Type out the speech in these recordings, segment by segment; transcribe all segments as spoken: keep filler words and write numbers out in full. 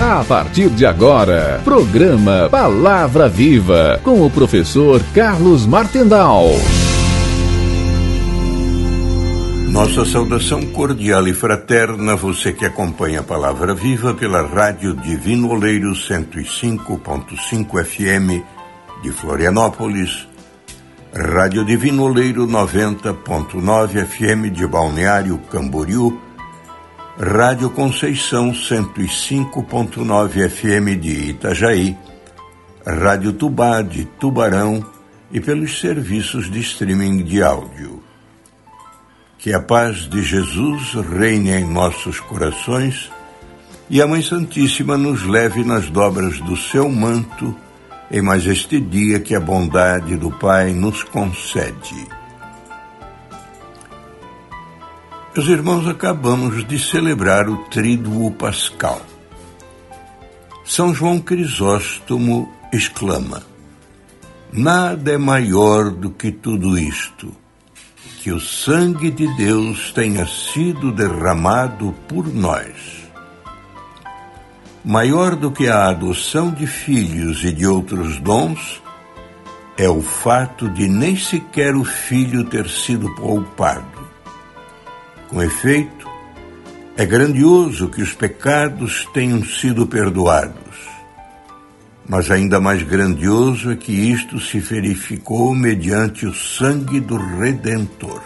A partir de agora, programa Palavra Viva, com o professor Carlos Martendal. Nossa saudação cordial e fraterna, você que acompanha a Palavra Viva pela Rádio Divino Oleiro cento e cinco ponto cinco F M de Florianópolis, Rádio Divino Oleiro noventa ponto nove F M de Balneário Camboriú, Rádio Conceição cento e cinco ponto nove F M de Itajaí, Rádio Tubá de Tubarão e pelos serviços de streaming de áudio. Que a paz de Jesus reine em nossos corações e a Mãe Santíssima nos leve nas dobras do seu manto em mais este dia que a bondade do Pai nos concede. Meus irmãos, acabamos de celebrar o Tríduo Pascal. São João Crisóstomo exclama: nada é maior do que tudo isto, que o sangue de Deus tenha sido derramado por nós. Maior do que a adoção de filhos e de outros dons é o fato de nem sequer o filho ter sido poupado. Com efeito, é grandioso que os pecados tenham sido perdoados, mas ainda mais grandioso é que isto se verificou mediante o sangue do Redentor.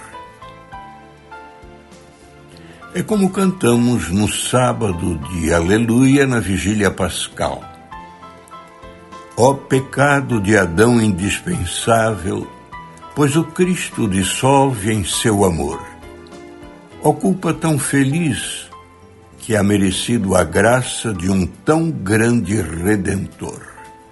É como cantamos no sábado de Aleluia na vigília pascal. Ó pecado de Adão indispensável, pois o Cristo dissolve em seu amor. Ó culpa tão feliz que há merecido a graça de um tão grande Redentor.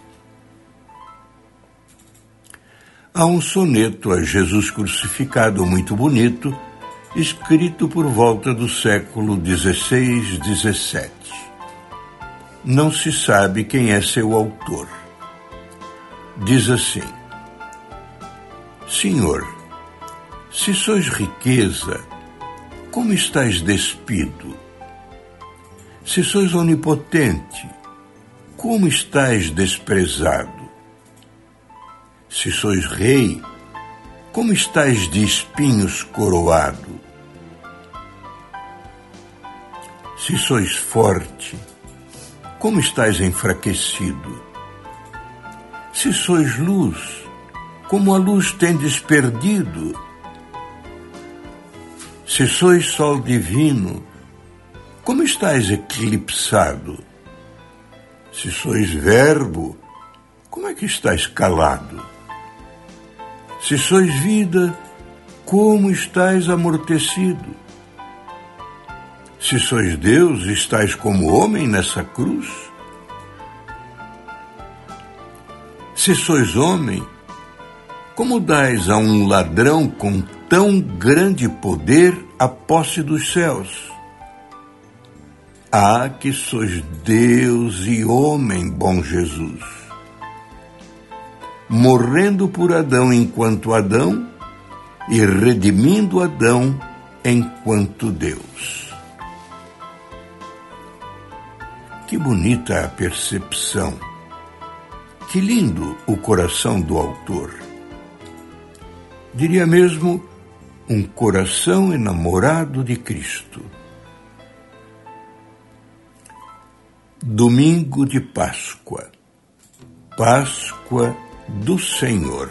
Há um soneto a Jesus crucificado muito bonito, escrito por volta do século dezesseis, dezessete. Não se sabe quem é seu autor. Diz assim: Senhor, se sois riqueza, como estais despido? Se sois onipotente, como estais desprezado? Se sois rei, como estais de espinhos coroado? Se sois forte, como estais enfraquecido? Se sois luz, como a luz tendes perdido? Se sois sol divino, como estais eclipsado? Se sois verbo, como é que estais calado? Se sois vida, como estais amortecido? Se sois Deus, estais como homem nessa cruz? Se sois homem, como dais a um ladrão com tão grande poder a posse dos céus? Ah, que sois Deus e homem, bom Jesus! Morrendo por Adão enquanto Adão e redimindo Adão enquanto Deus. Que bonita a percepção! Que lindo o coração do autor! Diria mesmo, um coração enamorado de Cristo. Domingo de Páscoa. Páscoa do Senhor.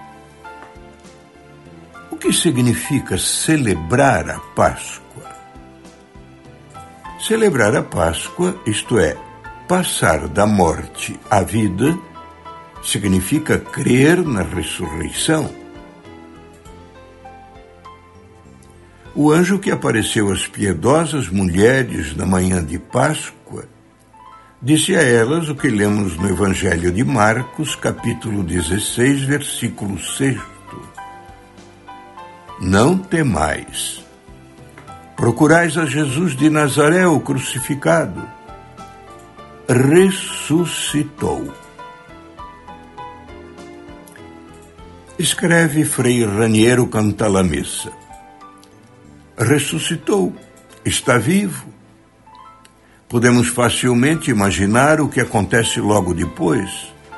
O que significa celebrar a Páscoa? Celebrar a Páscoa, isto é, passar da morte à vida, significa crer na ressurreição. O anjo que apareceu às piedosas mulheres na manhã de Páscoa disse a elas o que lemos no Evangelho de Marcos, capítulo dezesseis, versículo seis. Não temais. Procurais a Jesus de Nazaré, o crucificado. Ressuscitou. Escreve Frei Raniero Cantalamessa. Ressuscitou, está vivo. Podemos facilmente imaginar o que acontece logo depois.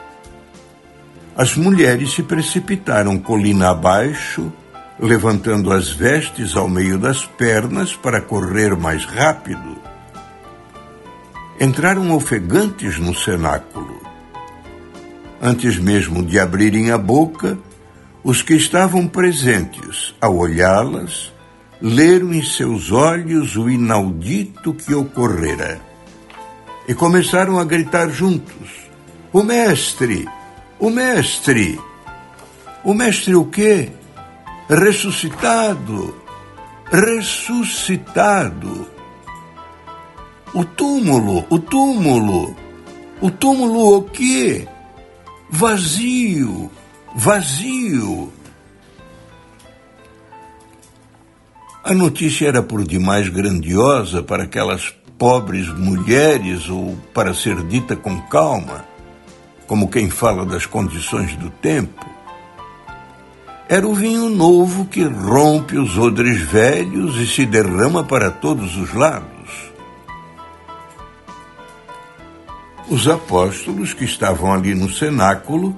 As mulheres se precipitaram colina abaixo, levantando as vestes ao meio das pernas para correr mais rápido. Entraram ofegantes no cenáculo. Antes mesmo de abrirem a boca, os que estavam presentes, ao olhá-las, leram em seus olhos o inaudito que ocorrera e começaram a gritar juntos: "O mestre! O mestre! O mestre o quê? Ressuscitado! Ressuscitado! O túmulo! O túmulo! O túmulo o quê? Vazio! Vazio!" A notícia era por demais grandiosa para aquelas pobres mulheres, ou para ser dita com calma, como quem fala das condições do tempo. Era o vinho novo que rompe os odres velhos e se derrama para todos os lados. Os apóstolos que estavam ali no cenáculo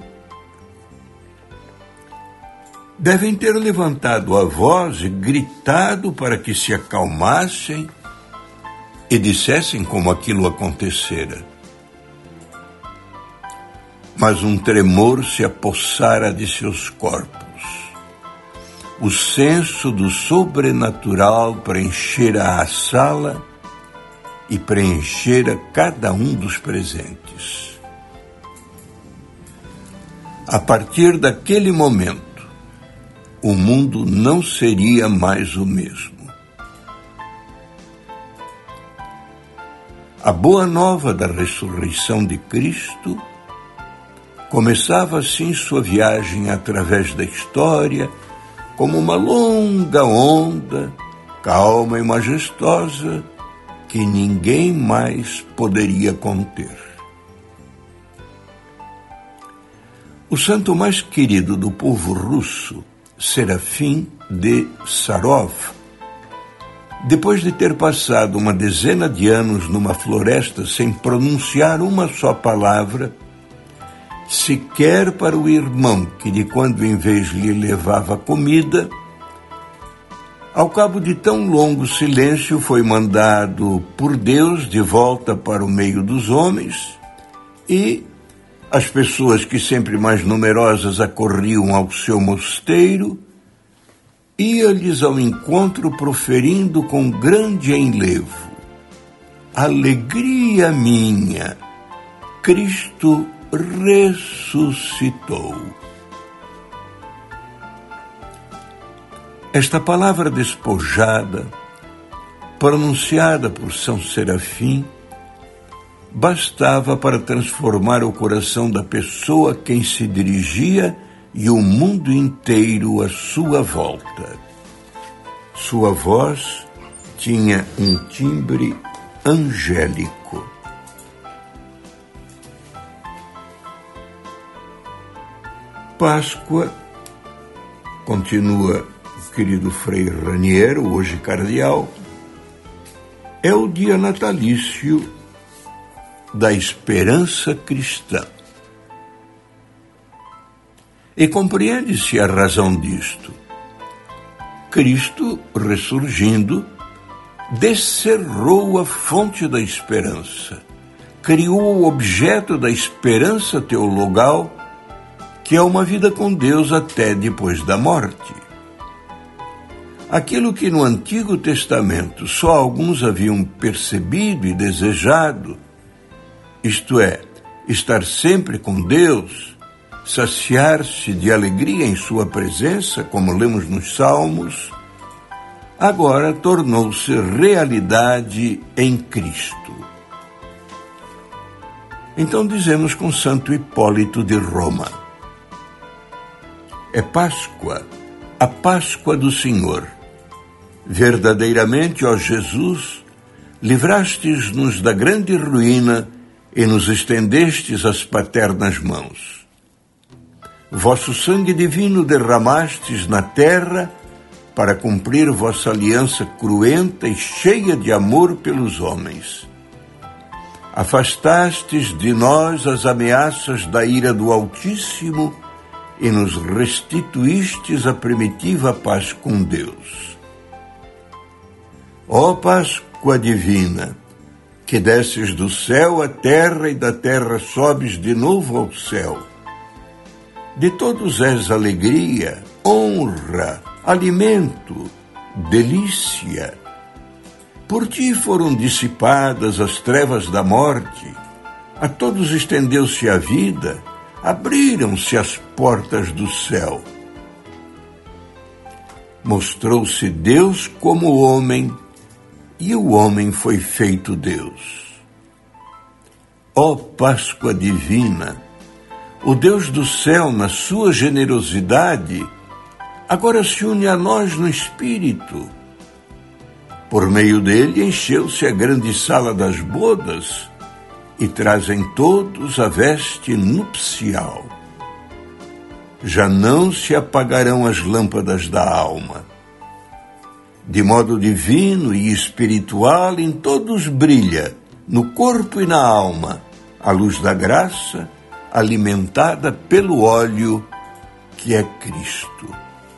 devem ter levantado a voz e gritado para que se acalmassem e dissessem como aquilo acontecera. Mas um tremor se apossara de seus corpos. O senso do sobrenatural preenchera a sala e preenchera cada um dos presentes. A partir daquele momento, o mundo não seria mais o mesmo. A boa nova da ressurreição de Cristo começava assim sua viagem através da história, como uma longa onda, calma e majestosa, que ninguém mais poderia conter. O santo mais querido do povo russo, Serafim de Sarov, depois de ter passado uma dezena de anos numa floresta sem pronunciar uma só palavra, sequer para o irmão que de quando em vez lhe levava comida, ao cabo de tão longo silêncio foi mandado por Deus de volta para o meio dos homens e as pessoas que sempre mais numerosas acorriam ao seu mosteiro, ia-lhes ao encontro proferindo com grande enlevo: "Alegria minha, Cristo ressuscitou." Esta palavra despojada, pronunciada por São Serafim, bastava para transformar o coração da pessoa a quem se dirigia e o mundo inteiro à sua volta. Sua voz tinha um timbre angélico. Páscoa, continua o querido Frei Raniero, hoje cardeal, é o dia natalício da esperança cristã. E compreende-se a razão disto. Cristo, ressurgindo, descerrou a fonte da esperança, criou o objeto da esperança teologal, que é uma vida com Deus até depois da morte. Aquilo que no Antigo Testamento só alguns haviam percebido e desejado, isto é, estar sempre com Deus, saciar-se de alegria em sua presença, como lemos nos Salmos, agora tornou-se realidade em Cristo. Então dizemos com Santo Hipólito de Roma: é Páscoa, a Páscoa do Senhor. Verdadeiramente, ó Jesus, livrastes-nos da grande ruína e nos estendestes as paternas mãos. Vosso sangue divino derramastes na terra para cumprir vossa aliança cruenta e cheia de amor pelos homens. Afastastes de nós as ameaças da ira do Altíssimo e nos restituístes a primitiva paz com Deus. Ó Páscoa divina, que desces do céu à terra e da terra sobes de novo ao céu. De todos és alegria, honra, alimento, delícia. Por ti foram dissipadas as trevas da morte, a todos estendeu-se a vida, abriram-se as portas do céu. Mostrou-se Deus como homem, e o homem foi feito Deus. Ó Páscoa divina, o Deus do céu, na sua generosidade, agora se une a nós no Espírito. Por meio dele encheu-se a grande sala das bodas e trazem todos a veste nupcial. Já não se apagarão as lâmpadas da alma. De modo divino e espiritual em todos brilha, no corpo e na alma, a luz da graça, alimentada pelo óleo que é Cristo.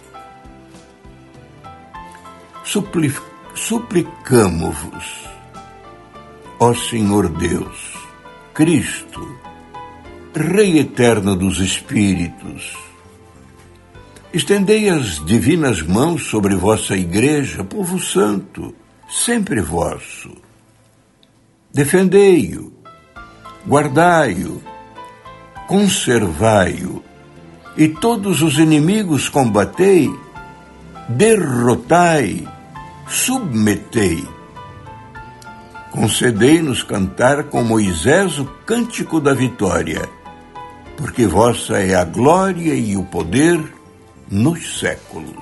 Supli- suplicamo-vos, ó Senhor Deus, Cristo, Rei eterno dos Espíritos, estendei as divinas mãos sobre vossa Igreja, povo santo, sempre vosso. Defendei-o, guardai-o, conservai-o, e todos os inimigos combatei, derrotai, submetei. Concedei-nos cantar com Moisés o cântico da vitória, porque vossa é a glória e o poder nos séculos.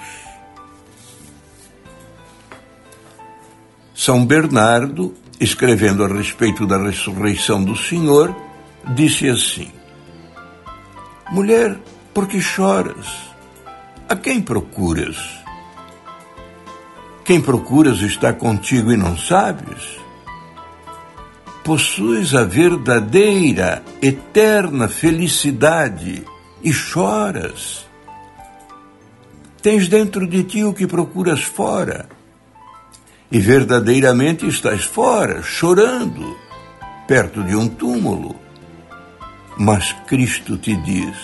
São Bernardo, escrevendo a respeito da ressurreição do Senhor, disse assim: Mulher, por que choras? A quem procuras? Quem procuras está contigo e não sabes? Possuis a verdadeira, eterna felicidade e choras. Tens dentro de ti o que procuras fora, e verdadeiramente estás fora, chorando, perto de um túmulo. Mas Cristo te diz: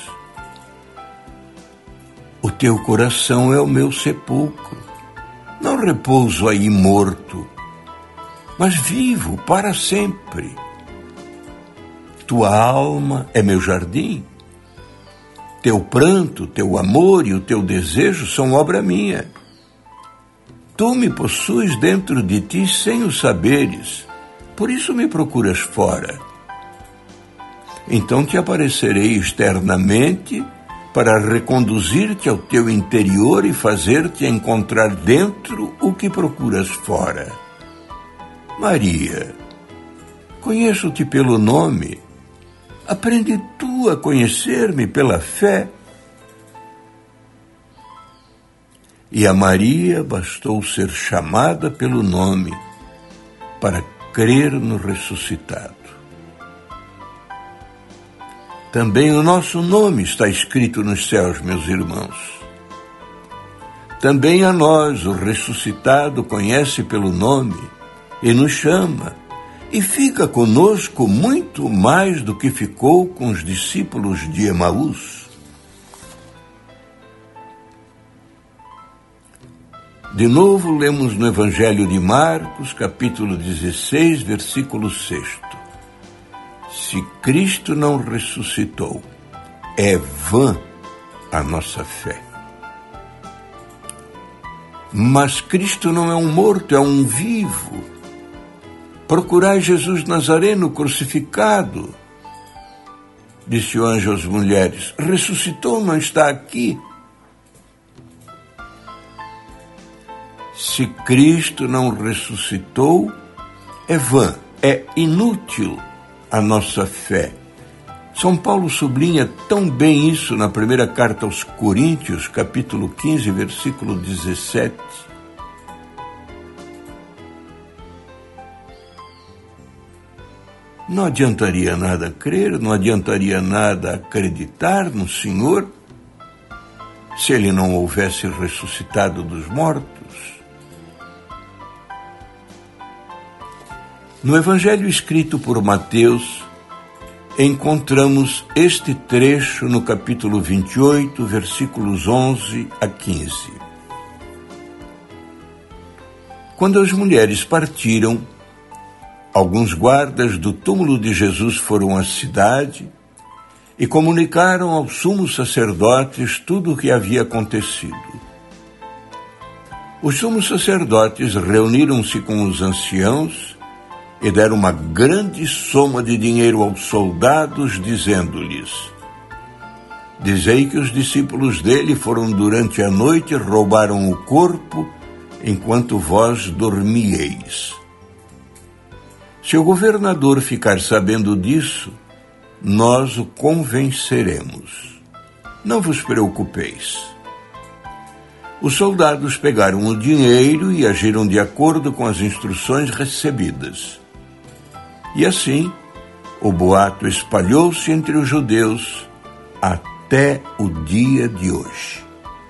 o teu coração é o meu sepulcro. Não repouso aí morto, mas vivo para sempre. Tua alma é meu jardim. Teu pranto, teu amor e o teu desejo são obra minha. Tu me possuis dentro de ti sem o saberes, por isso me procuras fora. Então te aparecerei externamente para reconduzir-te ao teu interior e fazer-te encontrar dentro o que procuras fora. Maria, conheço-te pelo nome. Aprende tu a conhecer-me pela fé. E a Maria bastou ser chamada pelo nome para crer no ressuscitado. Também o nosso nome está escrito nos céus, meus irmãos. Também a nós o ressuscitado conhece pelo nome e nos chama, e fica conosco muito mais do que ficou com os discípulos de Emaús. De novo, lemos no Evangelho de Marcos, capítulo dezesseis, versículo seis. Se Cristo não ressuscitou, é vã a nossa fé. Mas Cristo não é um morto, é um vivo. Procurai Jesus Nazareno crucificado, disse o anjo às mulheres. Ressuscitou, não está aqui. Se Cristo não ressuscitou, é vã, é inútil a nossa fé. São Paulo sublinha tão bem isso na primeira carta aos Coríntios, capítulo quinze, versículo dezessete. Não adiantaria nada crer, não adiantaria nada acreditar no Senhor se ele não houvesse ressuscitado dos mortos. No Evangelho escrito por Mateus, encontramos este trecho no capítulo vinte e oito, versículos onze a quinze. Quando as mulheres partiram, alguns guardas do túmulo de Jesus foram à cidade e comunicaram aos sumos sacerdotes tudo o que havia acontecido. Os sumos sacerdotes reuniram-se com os anciãos e deram uma grande soma de dinheiro aos soldados, dizendo-lhes: dizei que os discípulos dele foram durante a noite e roubaram o corpo enquanto vós dormieis. Se o governador ficar sabendo disso, nós o convenceremos. Não vos preocupeis. Os soldados pegaram o dinheiro e agiram de acordo com as instruções recebidas. E assim, o boato espalhou-se entre os judeus até o dia de hoje.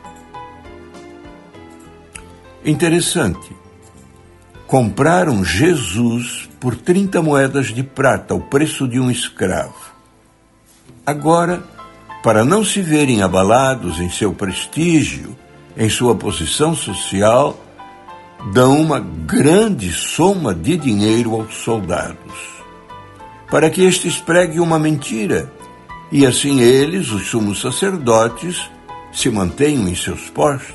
Interessante. Compraram Jesus por trinta moedas de prata, o preço de um escravo. Agora, para não se verem abalados em seu prestígio, em sua posição social, dão uma grande soma de dinheiro aos soldados, para que estes preguem uma mentira, e assim eles, os sumos sacerdotes, se mantenham em seus postos.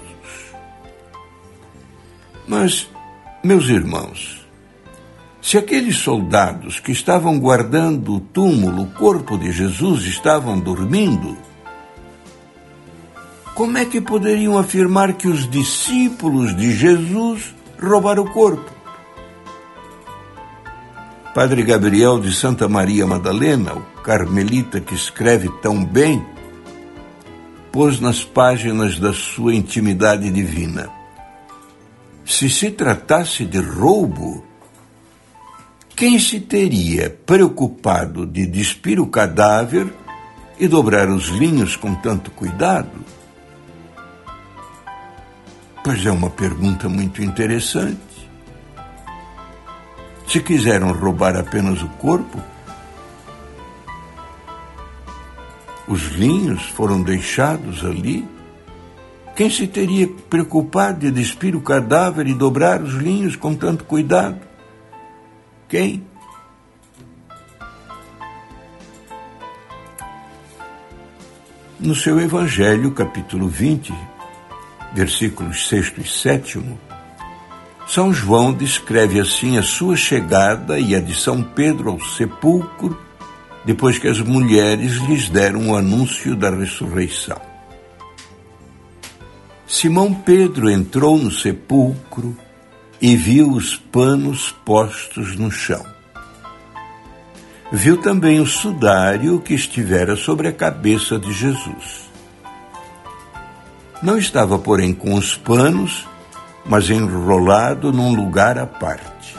Mas, meus irmãos, se aqueles soldados que estavam guardando o túmulo, o corpo de Jesus, estavam dormindo, como é que poderiam afirmar que os discípulos de Jesus roubaram o corpo? Padre Gabriel de Santa Maria Madalena, o carmelita que escreve tão bem, pôs nas páginas da sua Intimidade Divina: se se tratasse de roubo, quem se teria preocupado de despir o cadáver e dobrar os linhos com tanto cuidado? Pois é uma pergunta muito interessante. Se quiseram roubar apenas o corpo, os linhos foram deixados ali. Quem se teria preocupado de despir o cadáver e dobrar os linhos com tanto cuidado? Quem? No seu Evangelho, capítulo vinte, versículos sexto e sétimo, São João descreve assim a sua chegada e a de São Pedro ao sepulcro, depois que as mulheres lhes deram o anúncio da ressurreição. Simão Pedro entrou no sepulcro e viu os panos postos no chão. Viu também o sudário que estivera sobre a cabeça de Jesus. Não estava, porém, com os panos, mas enrolado num lugar à parte.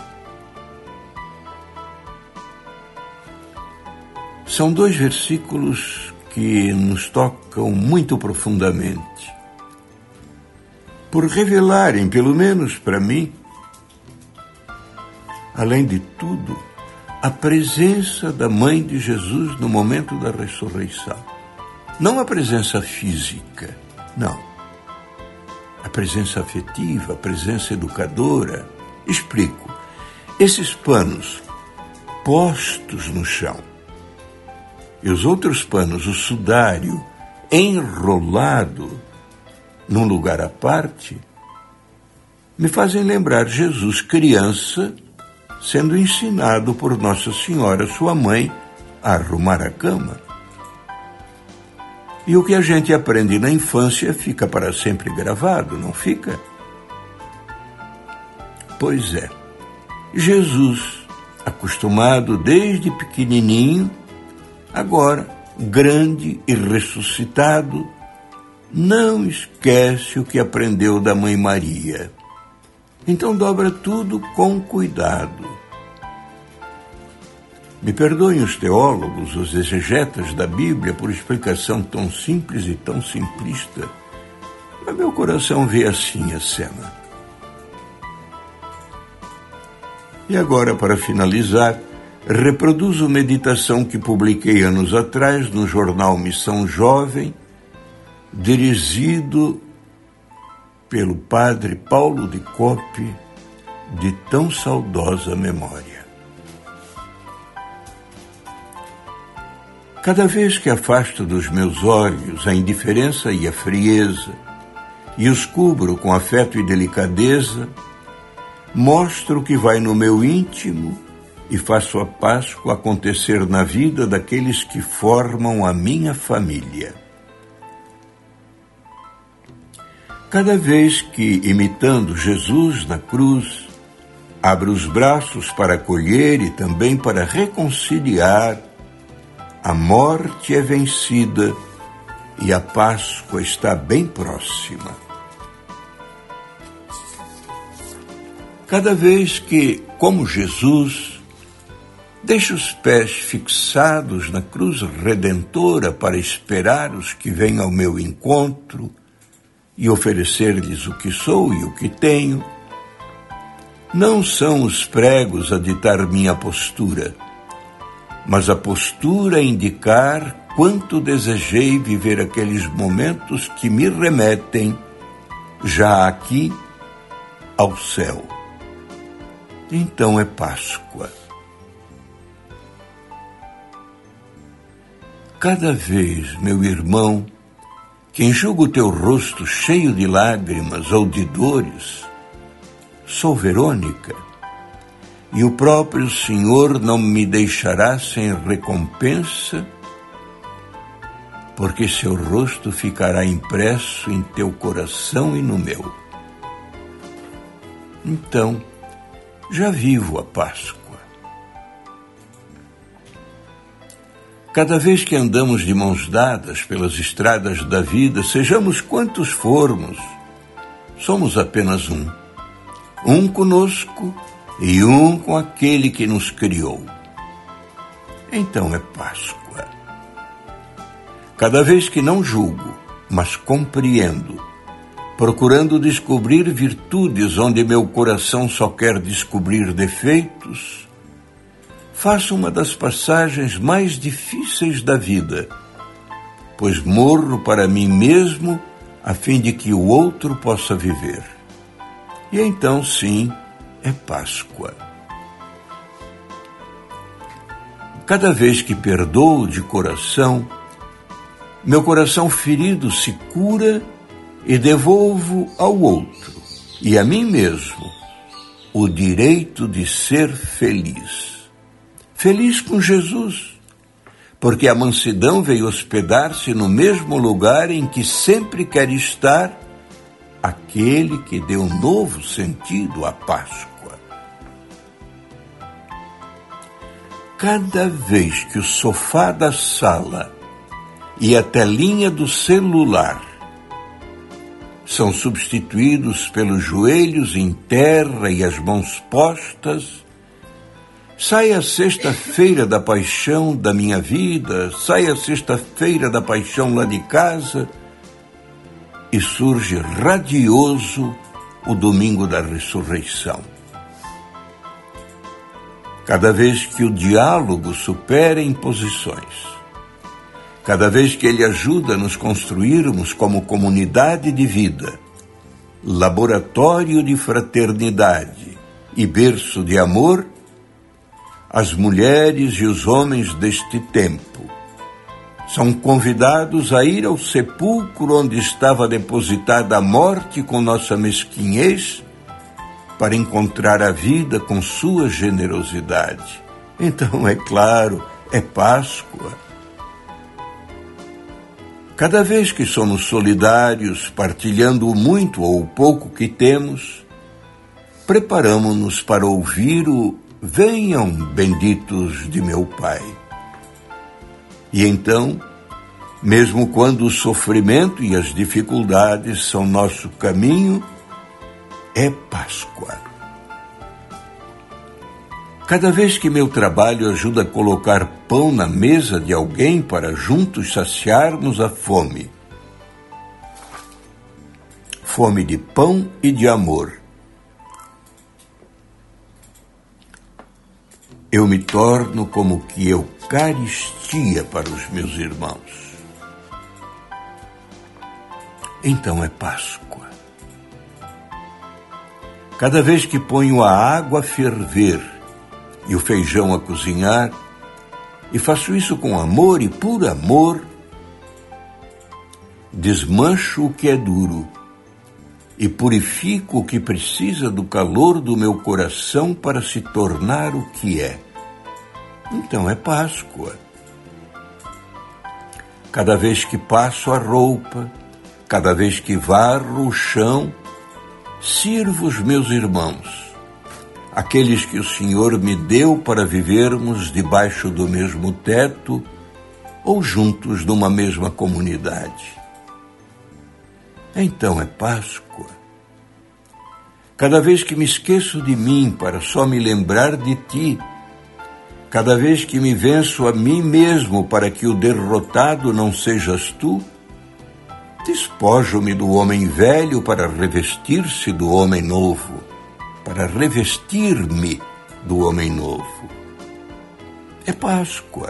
São dois versículos que nos tocam muito profundamente, por revelarem, pelo menos para mim, além de tudo, a presença da Mãe de Jesus no momento da ressurreição. Não a presença física, não. A presença afetiva, a presença educadora. Explico. Esses panos postos no chão e os outros panos, o sudário enrolado num lugar à parte, me fazem lembrar Jesus criança sendo ensinado por Nossa Senhora, sua mãe, a arrumar a cama. E o que a gente aprende na infância fica para sempre gravado, não fica? Pois é, Jesus, acostumado desde pequenininho, agora grande e ressuscitado, não esquece o que aprendeu da Mãe Maria. Então dobra tudo com cuidado. Me perdoem os teólogos, os exegetas da Bíblia por explicação tão simples e tão simplista, mas meu coração vê assim a cena. E agora, para finalizar, reproduzo meditação que publiquei anos atrás no jornal Missão Jovem, dirigido pelo padre Paulo de Coppe, de tão saudosa memória. Cada vez que afasto dos meus olhos a indiferença e a frieza e os cubro com afeto e delicadeza, mostro o que vai no meu íntimo e faço a Páscoa acontecer na vida daqueles que formam a minha família. Cada vez que, imitando Jesus na cruz, abro os braços para acolher e também para reconciliar, a morte é vencida e a Páscoa está bem próxima. Cada vez que, como Jesus, deixo os pés fixados na cruz redentora para esperar os que vêm ao meu encontro e oferecer-lhes o que sou e o que tenho, não são os pregos a ditar minha postura, mas a postura a indicar quanto desejei viver aqueles momentos que me remetem, já aqui, ao céu. Então é Páscoa. Cada vez, meu irmão, que enxugo o teu rosto cheio de lágrimas ou de dores, sou Verônica, e o próprio Senhor não me deixará sem recompensa, porque seu rosto ficará impresso em teu coração e no meu. Então, já vivo a Páscoa. Cada vez que andamos de mãos dadas pelas estradas da vida, sejamos quantos formos, somos apenas um. Um conosco e um com aquele que nos criou. Então é Páscoa. Cada vez que não julgo, mas compreendo, procurando descobrir virtudes onde meu coração só quer descobrir defeitos, faço uma das passagens mais difíceis da vida, pois morro para mim mesmo a fim de que o outro possa viver. E então, sim, é Páscoa. Cada vez que perdoo de coração, meu coração ferido se cura e devolvo ao outro, e a mim mesmo, o direito de ser feliz. Feliz com Jesus, porque a mansidão veio hospedar-se no mesmo lugar em que sempre quer estar aquele que deu um novo sentido à Páscoa. Cada vez que o sofá da sala e a telinha do celular são substituídos pelos joelhos em terra e as mãos postas, sai a sexta-feira da paixão da minha vida, sai a sexta-feira da paixão lá de casa, e surge radioso o domingo da ressurreição. Cada vez que o diálogo supera imposições, cada vez que ele ajuda a nos construirmos como comunidade de vida, laboratório de fraternidade e berço de amor, as mulheres e os homens deste tempo são convidados a ir ao sepulcro onde estava depositada a morte com nossa mesquinhez, para encontrar a vida com sua generosidade. Então, é claro, é Páscoa. Cada vez que somos solidários, partilhando o muito ou o pouco que temos, preparamo-nos para ouvir o "Venham, benditos de meu Pai". E então, mesmo quando o sofrimento e as dificuldades são nosso caminho, é Páscoa. Cada vez que meu trabalho ajuda a colocar pão na mesa de alguém para juntos saciarmos a fome. Fome de pão e de amor. Eu me torno como que Eucaristia para os meus irmãos. Então é Páscoa. Cada vez que ponho a água a ferver e o feijão a cozinhar, e faço isso com amor e por amor, desmancho o que é duro e purifico o que precisa do calor do meu coração para se tornar o que é. Então é Páscoa. Cada vez que passo a roupa, cada vez que varro o chão, sirvo os meus irmãos, aqueles que o Senhor me deu para vivermos debaixo do mesmo teto ou juntos numa mesma comunidade. Então é Páscoa. Cada vez que me esqueço de mim para só me lembrar de ti, cada vez que me venço a mim mesmo para que o derrotado não sejas tu, despojo-me do homem velho para revestir-se do homem novo, para revestir-me do homem novo. É Páscoa.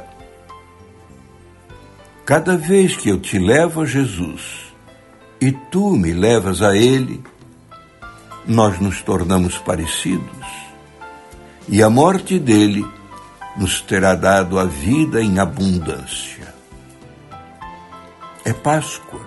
Cada vez que eu te levo a Jesus e tu me levas a Ele, nós nos tornamos parecidos e a morte dele nos terá dado a vida em abundância. É Páscoa.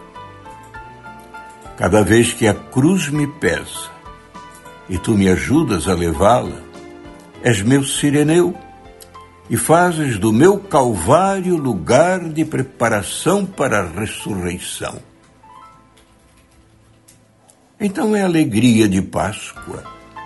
Cada vez que a cruz me pesa e tu me ajudas a levá-la, és meu sireneu e fazes do meu Calvário lugar de preparação para a ressurreição. Então é alegria de Páscoa.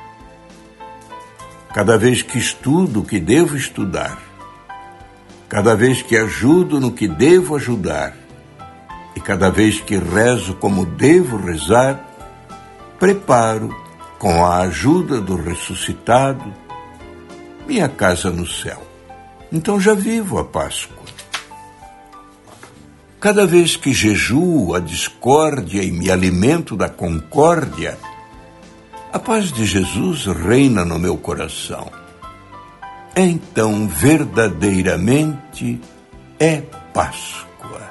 Cada vez que estudo o que devo estudar, cada vez que ajudo no que devo ajudar, e cada vez que rezo como devo rezar, preparo, com a ajuda do ressuscitado, minha casa no céu. Então já vivo a Páscoa. Cada vez que jejuo a discórdia e me alimento da concórdia, a paz de Jesus reina no meu coração. Então, verdadeiramente, é Páscoa.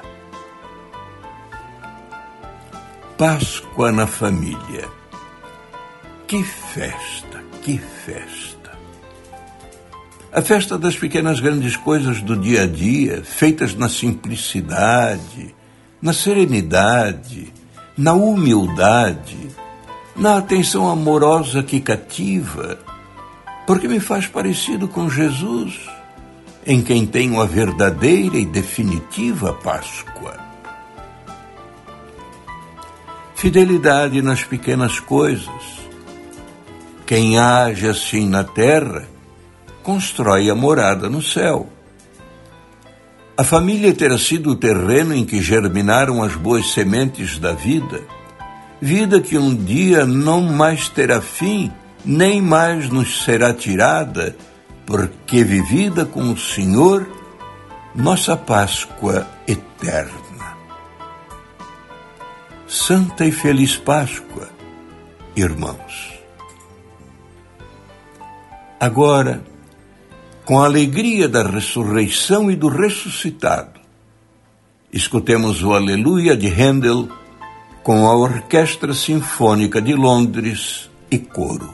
Páscoa na família. Que festa, que festa. A festa das pequenas grandes coisas do dia a dia, feitas na simplicidade, na serenidade, na humildade, na atenção amorosa que cativa, porque me faz parecido com Jesus, em quem tenho a verdadeira e definitiva Páscoa. Fidelidade nas pequenas coisas. Quem age assim na terra, constrói a morada no céu. A família terá sido o terreno em que germinaram as boas sementes da vida, vida que um dia não mais terá fim, nem mais nos será tirada, porque vivida com o Senhor, nossa Páscoa eterna. Santa e feliz Páscoa, irmãos. Agora, com a alegria da ressurreição e do ressuscitado, escutemos o Aleluia de Handel com a Orquestra Sinfônica de Londres e coro.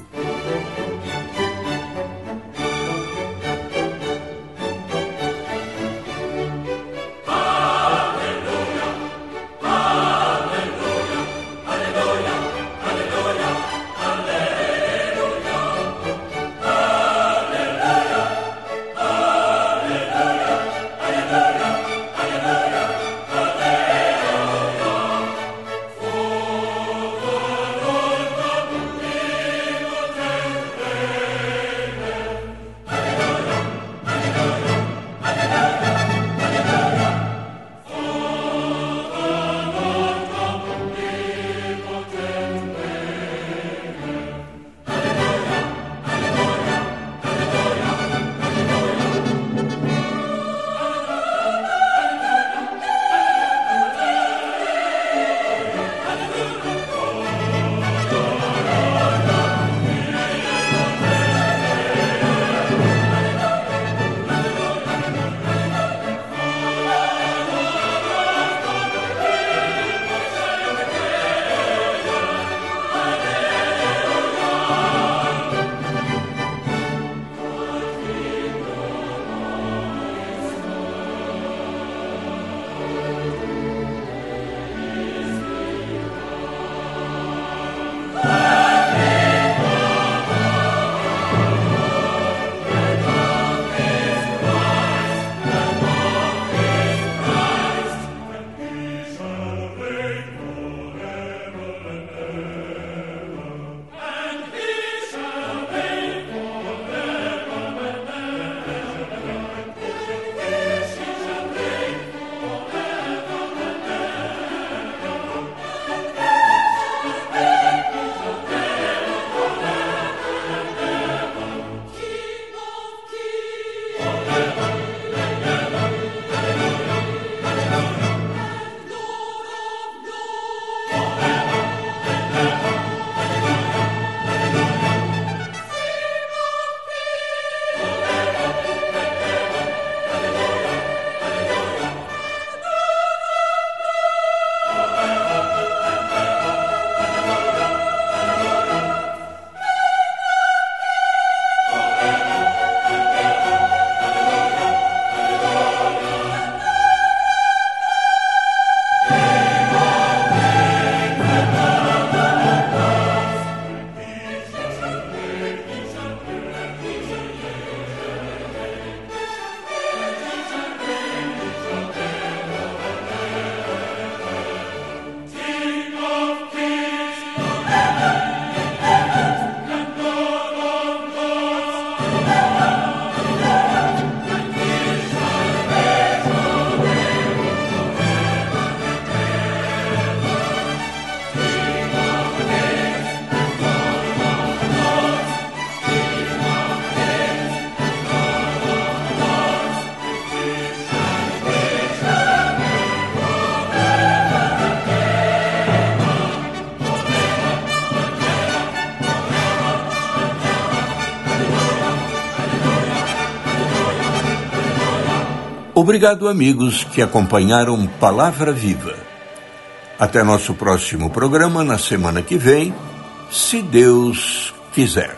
Obrigado, amigos que acompanharam Palavra Viva. Até nosso próximo programa na semana que vem, se Deus quiser.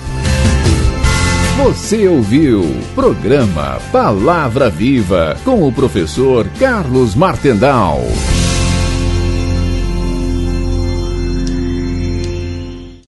Você ouviu Programa Palavra Viva com o professor Carlos Martendal.